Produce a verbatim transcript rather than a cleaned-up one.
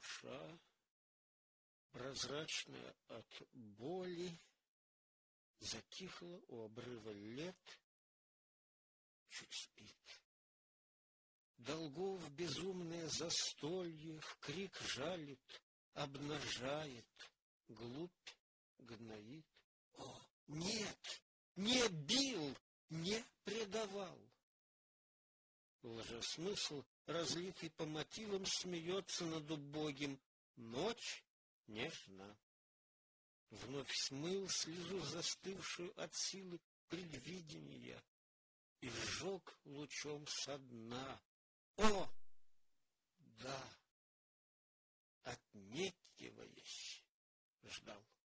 душа, прозрачная от боли, затихла у обрыва лет, чуть спит. Долгов безумное застолье в крик жалит, обнажает, глупь гноит. О, нет, не бил, не предавал. Лжесмысл, разлитый по мотивам, смеется над убогим. Ночь нежна. Вновь смыл слезу, застывшую от силы предвидения, и сжег лучом со дна. О, да, отнекиваясь, ждал.